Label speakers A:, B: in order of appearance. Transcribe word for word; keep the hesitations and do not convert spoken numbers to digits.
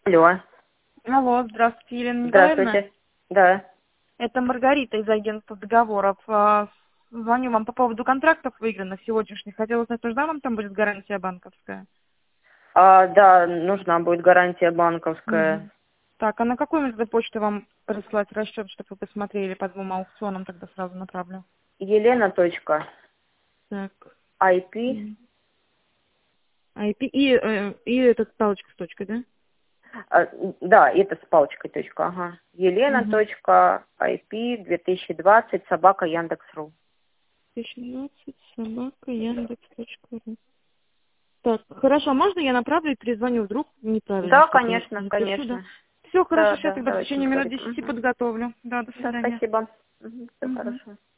A: Алло.
B: Алло, здравствуйте, Елена Николаевна.
A: Здравствуйте. Да.
B: Это Маргарита из агентства договоров. А, Звоню вам по поводу контрактов выигранных сегодняшних. Хотела узнать, нужна вам там будет гарантия банковская?
A: А, да, нужна будет гарантия банковская.
B: Мгм. Так, а на какую мне тогда почту вам прислать расчет, чтобы вы посмотрели по двум аукционам, тогда сразу направлю?
A: Елена. Точка.
B: Так.
A: ай пи.
B: М. I P и, э, и этот палочка с точкой, да?
A: А, да, это с палочкой. Точка. Ага. Елена.
B: Угу.
A: Точка. ай пи две тысячи двадцать собака Яндекс.ру.
B: тысяча двадцать собака яндекс точка ру. Так, хорошо, можно я направлю и перезвоню, вдруг неправильно
A: Да,
B: что-то
A: конечно,
B: напишу, да?
A: конечно.
B: Все, хорошо,
A: Да,
B: сейчас
A: да,
B: тогда в
A: давайте
B: течение минут
A: говорить.
B: десяти
A: Угу.
B: подготовлю. Да, до
A: Да,
B: свидания.
A: спасибо. Угу, все
B: Мгм.
A: хорошо.